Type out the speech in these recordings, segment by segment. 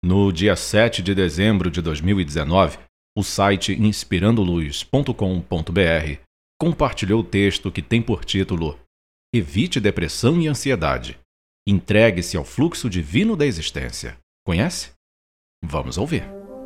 No dia 7 de dezembro de 2019, o site inspirandoluz.com.br compartilhou o texto que tem por título Evite depressão e ansiedade. Entregue-se ao fluxo divino da existência. Conhece? Vamos ouvir.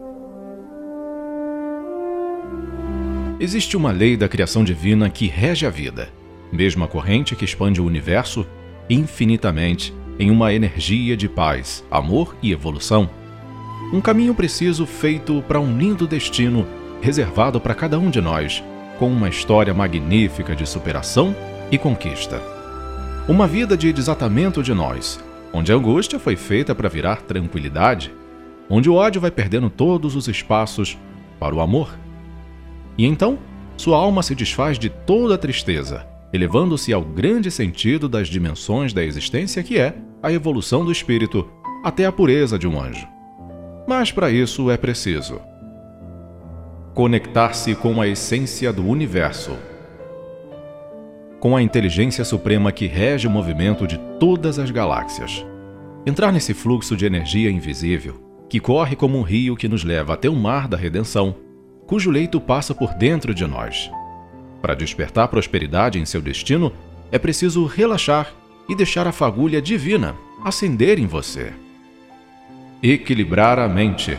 Existe uma lei da criação divina que rege a vida, mesma corrente que expande o universo infinitamente em uma energia de paz, amor e evolução. Um caminho preciso feito para um lindo destino reservado para cada um de nós, com uma história magnífica de superação e conquista. Uma vida de desatamento de nós, onde a angústia foi feita para virar tranquilidade, onde o ódio vai perdendo todos os espaços para o amor. E então, sua alma se desfaz de toda a tristeza, elevando-se ao grande sentido das dimensões da existência que é a evolução do espírito até a pureza de um anjo. Mas para isso é preciso conectar-se com a essência do universo, com a inteligência suprema que rege o movimento de todas as galáxias. Entrar nesse fluxo de energia invisível, que corre como um rio que nos leva até o mar da redenção, cujo leito passa por dentro de nós. Para despertar prosperidade em seu destino, é preciso relaxar e deixar a fagulha divina acender em você. Equilibrar a mente.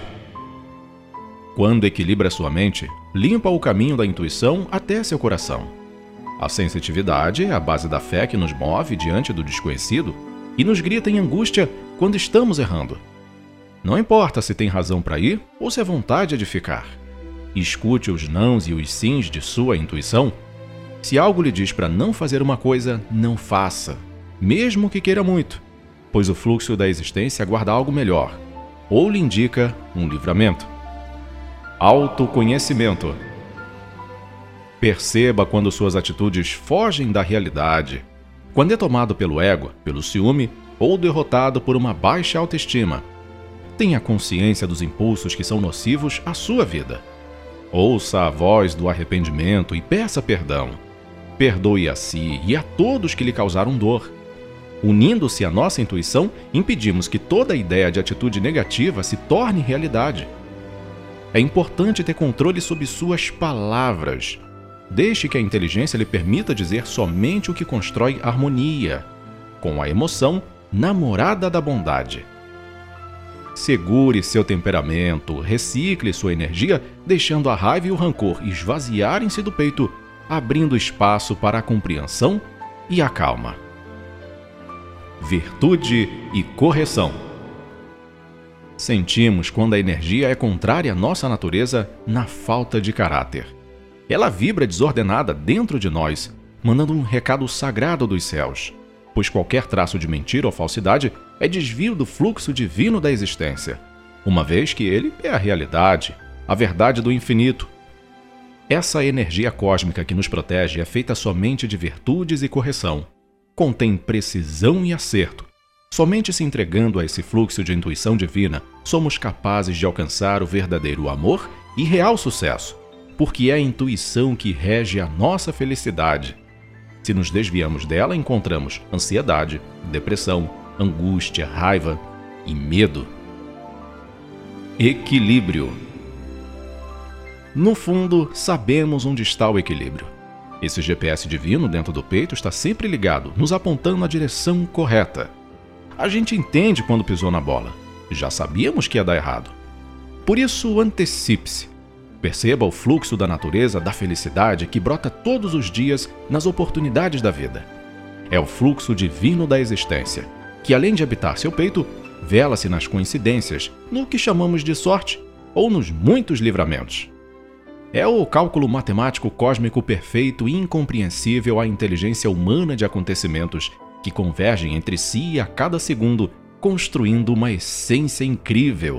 Quando equilibra sua mente, limpa o caminho da intuição até seu coração. A sensitividade é a base da fé que nos move diante do desconhecido e nos grita em angústia quando estamos errando. Não importa se tem razão para ir ou se é vontade de ficar. Escute os nãos e os sims de sua intuição. Se algo lhe diz para não fazer uma coisa, não faça, mesmo que queira muito, pois o fluxo da existência aguarda algo melhor, ou lhe indica um livramento. Autoconhecimento. Perceba quando suas atitudes fogem da realidade, quando é tomado pelo ego, pelo ciúme ou derrotado por uma baixa autoestima. Tenha consciência dos impulsos que são nocivos à sua vida. Ouça a voz do arrependimento e peça perdão. Perdoe a si e a todos que lhe causaram dor. Unindo-se à nossa intuição, impedimos que toda ideia de atitude negativa se torne realidade. É importante ter controle sobre suas palavras. Deixe que a inteligência lhe permita dizer somente o que constrói harmonia, com a emoção namorada da bondade. Segure seu temperamento, recicle sua energia, deixando a raiva e o rancor esvaziarem-se do peito, abrindo espaço para a compreensão e a calma. Virtude e correção. Sentimos quando a energia é contrária à nossa natureza na falta de caráter. Ela vibra desordenada dentro de nós, mandando um recado sagrado dos céus, pois qualquer traço de mentira ou falsidade é desvio do fluxo divino da existência, uma vez que ele é a realidade, a verdade do infinito. Essa energia cósmica que nos protege é feita somente de virtudes e correção. Contém precisão e acerto. Somente se entregando a esse fluxo de intuição divina, somos capazes de alcançar o verdadeiro amor e real sucesso, porque é a intuição que rege a nossa felicidade. Se nos desviamos dela, encontramos ansiedade, depressão, angústia, raiva e medo. Equilíbrio. No fundo, sabemos onde está o equilíbrio. Esse GPS divino dentro do peito está sempre ligado, nos apontando na direção correta. A gente entende quando pisou na bola. Já sabíamos que ia dar errado. Por isso, antecipe-se. Perceba o fluxo da natureza da felicidade que brota todos os dias nas oportunidades da vida. É o fluxo divino da existência, que além de habitar seu peito, vela-se nas coincidências, no que chamamos de sorte ou nos muitos livramentos. É o cálculo matemático cósmico perfeito e incompreensível à inteligência humana de acontecimentos que convergem entre si a cada segundo, construindo uma essência incrível.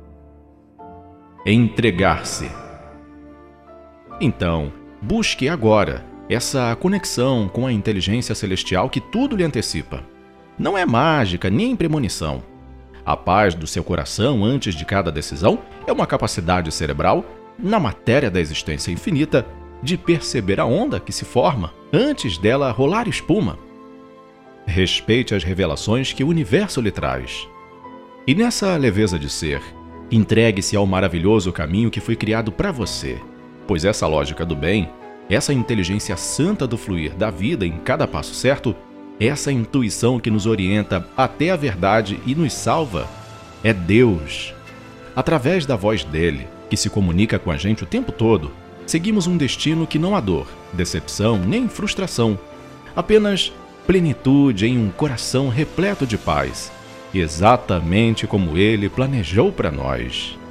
Entregar-se. Então, busque agora essa conexão com a inteligência celestial que tudo lhe antecipa. Não é mágica nem premonição. A paz do seu coração antes de cada decisão é uma capacidade cerebral, na matéria da existência infinita, de perceber a onda que se forma antes dela rolar espuma. Respeite as revelações que o universo lhe traz. E nessa leveza de ser, entregue-se ao maravilhoso caminho que foi criado para você, pois essa lógica do bem, essa inteligência santa do fluir da vida em cada passo certo, essa intuição que nos orienta até a verdade e nos salva, é Deus. Através da voz dele, que se comunica com a gente o tempo todo, seguimos um destino que não há dor, decepção nem frustração, apenas plenitude em um coração repleto de paz, exatamente como ele planejou para nós.